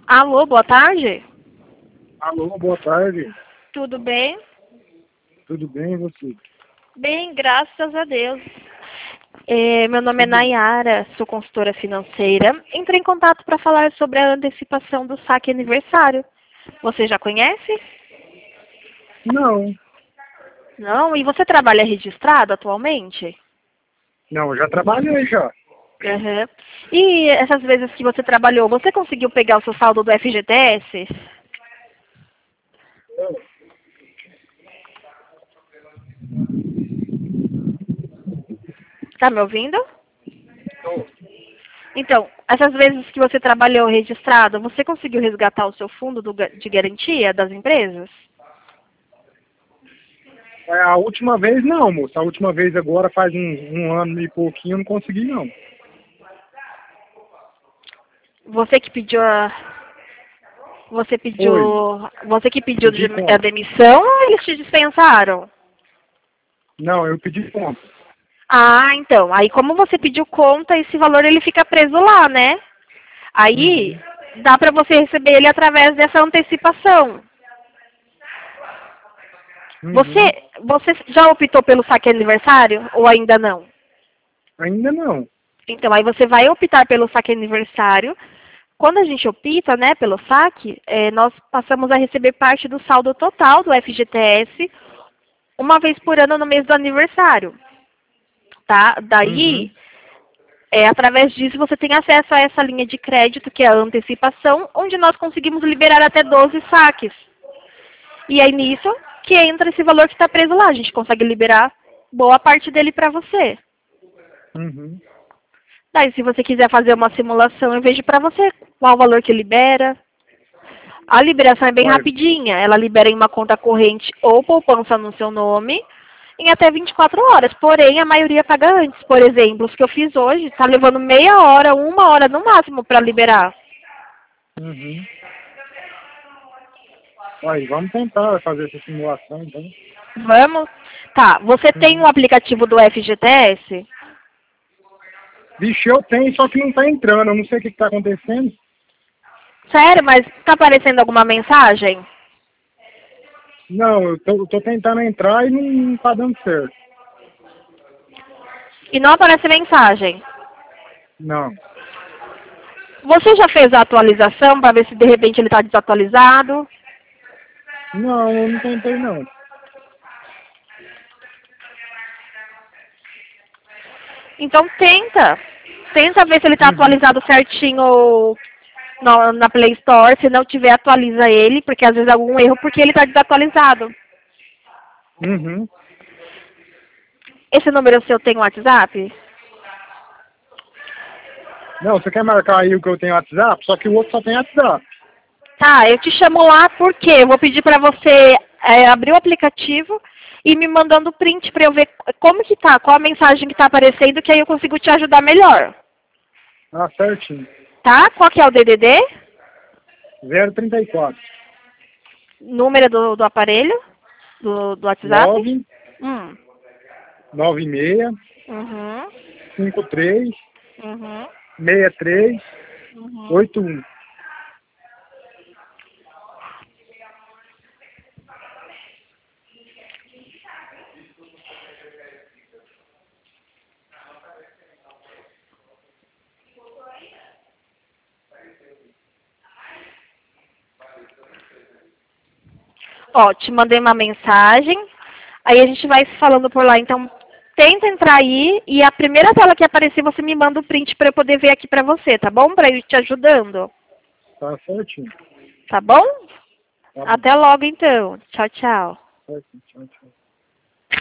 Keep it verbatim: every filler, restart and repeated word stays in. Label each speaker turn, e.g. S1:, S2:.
S1: Alô, boa tarde.
S2: Alô, boa tarde.
S1: Tudo bem?
S2: Tudo bem, e você?
S1: Bem, graças a Deus. É, meu nome é
S2: Tudo bem.
S1: Nayara, sou consultora financeira. Entrei em contato para falar sobre a antecipação do saque aniversário. Você já conhece?
S2: Não,
S1: Não? E você trabalha registrado atualmente?
S2: não, eu já trabalhei já.
S1: Uhum. E essas vezes que você trabalhou, você conseguiu pegar o seu saldo do F G T S? Tá me ouvindo? Então, essas vezes que você trabalhou registrado, você conseguiu resgatar o seu fundo do ga- de garantia das empresas?
S2: É, a última vez não, moço. A última vez agora faz um, um ano e pouquinho eu não consegui não.
S1: Você que pediu a... Você
S2: Foi,
S1: pediu... Você que pediu
S2: pedi
S1: de- a
S2: conta.
S1: demissão ou eles te dispensaram?
S2: Não, eu pedi conta.
S1: Ah, então. Aí como você pediu conta, esse valor ele fica preso lá, né? Aí
S2: Uhum,
S1: dá para você receber ele através dessa antecipação.
S2: uhum.
S1: Você, você já optou pelo saque aniversário ou ainda não?
S2: Ainda não.
S1: Então, aí você vai optar pelo saque aniversário. Quando a gente opta, né, pelo saque, eh, nós passamos a receber parte do saldo total do F G T S uma vez por ano no mês do aniversário, tá? Daí,
S2: Uhum,
S1: é, através disso, você tem acesso a essa linha de crédito, que é a antecipação, onde nós conseguimos liberar até doze saques. E é nisso que entra esse valor que está preso lá. A gente consegue liberar boa parte dele para você.
S2: uhum.
S1: Daí, se você quiser fazer uma simulação, eu vejo para você qual o valor que libera. A liberação é bem
S2: Olha,
S1: rapidinha. Ela libera em uma conta corrente ou poupança no seu nome em até vinte e quatro horas. Porém, a maioria paga antes. Por exemplo, os que eu fiz hoje, está levando meia hora, uma hora no máximo para liberar.
S2: uhum. Olha, vamos tentar fazer essa simulação, então.
S1: Vamos? Tá. Você tem
S2: Uhum.
S1: o aplicativo do F G T S?
S2: Vixe, eu tenho, só que não tá entrando. Eu não sei o que que tá acontecendo.
S1: Sério, mas está aparecendo alguma mensagem?
S2: Não, eu tô, eu tô tentando entrar e não, não tá dando certo.
S1: E não aparece mensagem.
S2: Não.
S1: Você já fez a atualização para ver se de repente ele está desatualizado?
S2: Não, eu não tentei não.
S1: Então tenta. Tenta ver se ele está
S2: Uhum.
S1: atualizado certinho na, na Play Store. Se não tiver, atualiza ele, porque às vezes é algum erro porque ele está desatualizado.
S2: Uhum.
S1: Esse número seu tem WhatsApp?
S2: Não, você quer marcar aí o que eu tenho WhatsApp? Só que o outro só tem WhatsApp.
S1: Tá, eu te chamo lá porque eu vou pedir para você é, abrir o aplicativo e me mandando print para eu ver como que tá, qual a mensagem que está aparecendo, que aí eu consigo te ajudar melhor.
S2: Ah, certinho.
S1: Tá? Qual que é o D D D?
S2: zero trinta e quatro.
S1: Número do, do aparelho? Do, do WhatsApp?
S2: nove
S1: Hum.
S2: nove seis
S1: Uhum.
S2: cinco três
S1: Uhum.
S2: seis três
S1: Uhum.
S2: oito um.
S1: Ó, te mandei uma mensagem. Aí a gente vai se falando por lá. Então, tenta entrar aí e a primeira tela que aparecer, você me manda o print para eu poder ver aqui para você, tá bom? Para eu ir te ajudando.
S2: Tá certinho.
S1: Tá bom?
S2: Tá bom.
S1: Até logo, então. Tchau, tchau.
S2: Certinho. Tchau, tchau.